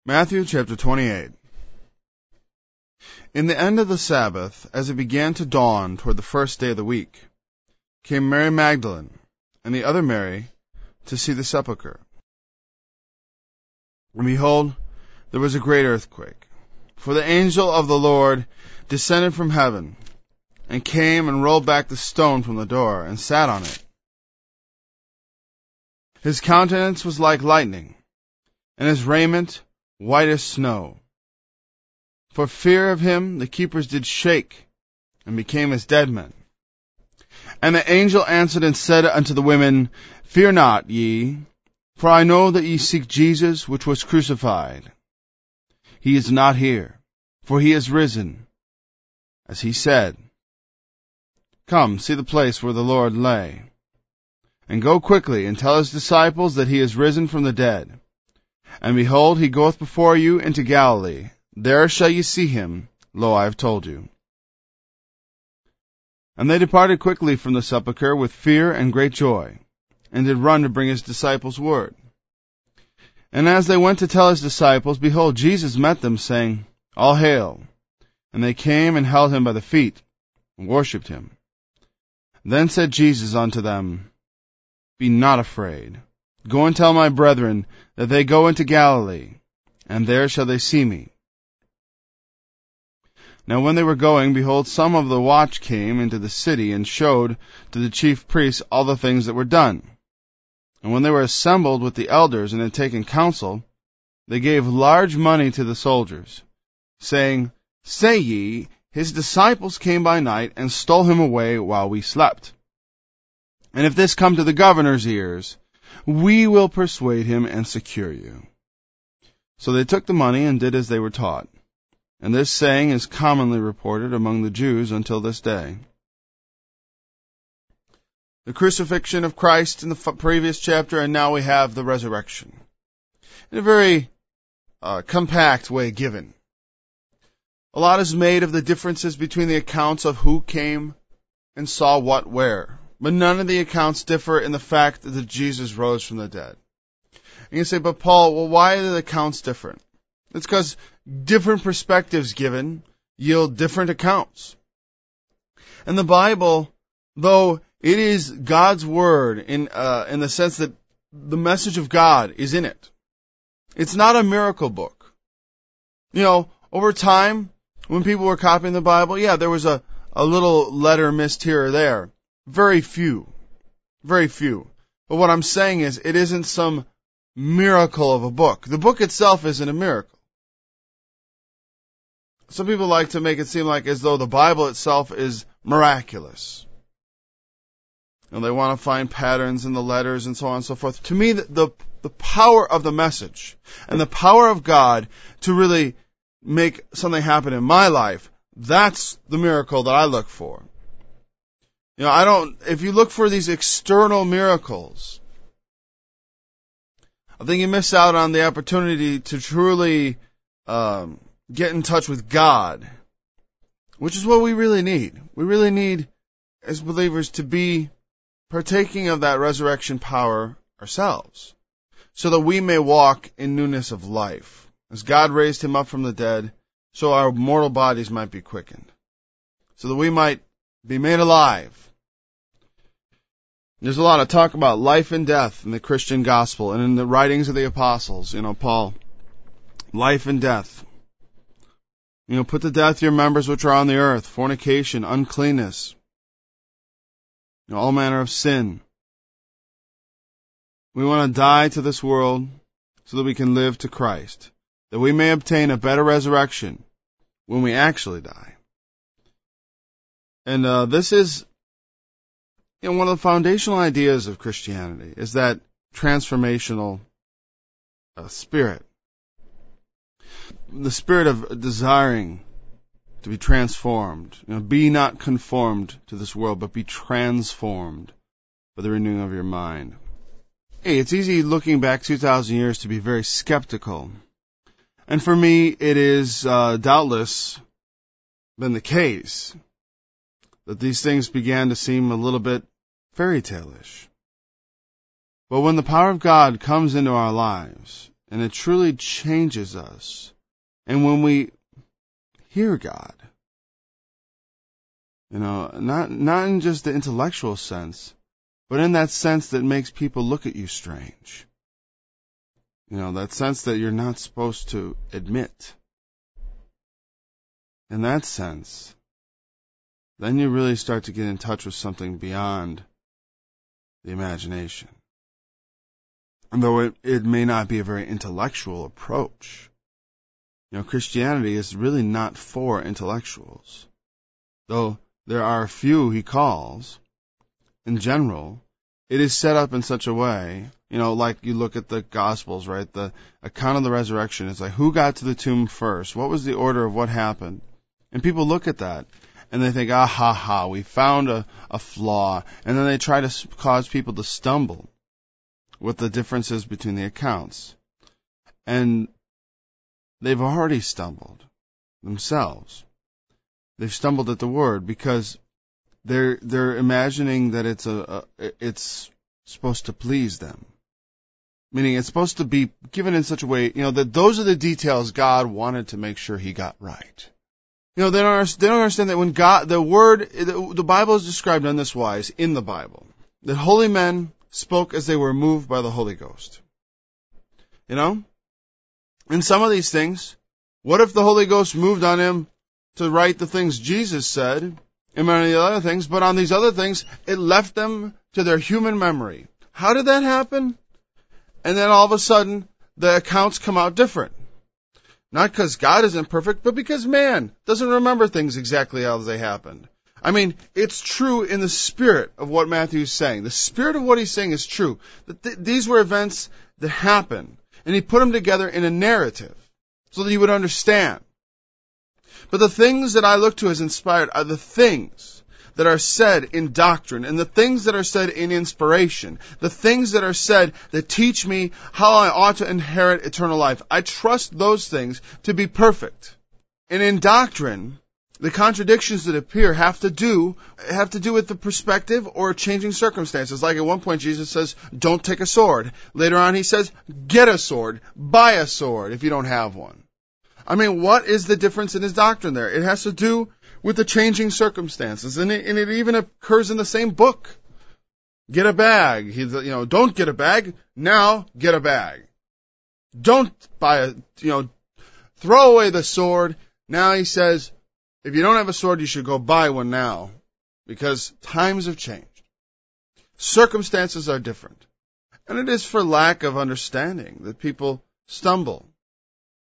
Matthew chapter 28. In the end of the Sabbath, as it began to dawn toward the first day of the week, came Mary Magdalene and the other Mary to see the sepulchre. And behold, there was a great earthquake, for the angel of the Lord descended from heaven, and came and rolled back the stone from the door, and sat on it. His countenance was like lightning, and his raiment white as snow. For fear of him the keepers did shake, and became as dead men. And the angel answered and said unto the women, Fear not ye, for I know that ye seek Jesus, which was crucified. He is not here, for he is risen, as he said. Come, see the place where the Lord lay. And go quickly, and tell his disciples that he is risen from the dead. And behold, he goeth before you into Galilee. There shall ye see him. Lo, I have told you. And they departed quickly from the sepulchre with fear and great joy, and did run to bring his disciples word. And as they went to tell his disciples, behold, Jesus met them, saying, All hail! And they came and held him by the feet, and worshipped him. Then said Jesus unto them, Be not afraid. Go and tell my brethren that they go into Galilee, and there shall they see me. Now when they were going, behold, some of the watch came into the city, and showed to the chief priests all the things that were done. And when they were assembled with the elders, and had taken counsel, they gave large money to the soldiers, saying, Say ye, his disciples came by night, and stole him away while we slept. And if this come to the governor's ears, we will persuade him and secure you. So they took the money and did as they were taught. And this saying is commonly reported among the Jews until this day. The crucifixion of Christ in the previous chapter, and now we have the resurrection. In a very compact way given. A lot is made of the differences between the accounts of who came and saw what where. But none of the accounts differ in the fact that Jesus rose from the dead. And you say, but Paul, well, why are the accounts different? It's because different perspectives given yield different accounts. And the Bible, though it is God's word in the sense that the message of God is in it, it's not a miracle book. You know, over time, when people were copying the Bible, yeah, there was a little letter missed here or there. Very few. Very few. But what I'm saying is, it isn't some miracle of a book. The book itself isn't a miracle. Some people like to make it seem like as though the Bible itself is miraculous. And they want to find patterns in the letters and so on and so forth. To me, the power of the message and the power of God to really make something happen in my life, that's the miracle that I look for. You know, if you look for these external miracles, I think you miss out on the opportunity to truly get in touch with God, which is what we really need. We really need, as believers, to be partaking of that resurrection power ourselves, so that we may walk in newness of life. As God raised him up from the dead, so our mortal bodies might be quickened, so that we might be made alive. There's a lot of talk about life and death in the Christian gospel and in the writings of the apostles. You know, Paul, life and death. You know, put to death your members which are on the earth, fornication, uncleanness, you know, all manner of sin. We want to die to this world so that we can live to Christ, that we may obtain a better resurrection when we actually die. And this is, you know, one of the foundational ideas of Christianity is that transformational spirit. The spirit of desiring to be transformed. You know, be not conformed to this world, but be transformed by the renewing of your mind. Hey, it's easy looking back 2,000 years to be very skeptical. And for me, it is doubtless been the case that these things began to seem a little bit fairy tale-ish. But when the power of God comes into our lives, And it truly changes us. And when we hear God, not in just the intellectual sense, but in that sense that makes people look at you strange. That sense that you're not supposed to admit. In that sense, then you really start to get in touch with something beyond the imagination. And though it may not be a very intellectual approach, Christianity is really not for intellectuals. Though there are a few he calls, in general, it is set up in such a way, like you look at the Gospels, right? The account of the resurrection is like, who got to the tomb first? What was the order of what happened? And people look at that, and they think, we found a flaw. And then they try to cause people to stumble with the differences between the accounts. And they've already stumbled themselves. They've stumbled at the word because they're imagining that it's supposed to please them. Meaning it's supposed to be given in such a way, that those are the details God wanted to make sure he got right. They don't understand that when the Bible is described on this wise in the Bible, that holy men spoke as they were moved by the Holy Ghost. In some of these things, what if the Holy Ghost moved on him to write the things Jesus said, and many of the other things, but on these other things, it left them to their human memory. How did that happen? And then all of a sudden, the accounts come out different. Not because God isn't perfect, but because man doesn't remember things exactly as they happened. I mean, it's true in the spirit of what Matthew's saying. The spirit of what he's saying is true. That these were events that happened. And he put them together in a narrative so that you would understand. But the things that I look to as inspired are the things that are said in doctrine and the things that are said in inspiration, the things that are said that teach me how I ought to inherit eternal life. I trust those things to be perfect. And in doctrine, the contradictions that appear have to do with the perspective or changing circumstances. Like at one point Jesus says, don't take a sword. Later on he says, get a sword, buy a sword if you don't have one. I mean, what is the difference in his doctrine there? It has to do with the changing circumstances, and it even occurs in the same book. Get a bag. Don't get a bag. Now get a bag. Don't throw away the sword. Now he says, if you don't have a sword, you should go buy one now, because times have changed. Circumstances are different. And it is for lack of understanding that people stumble.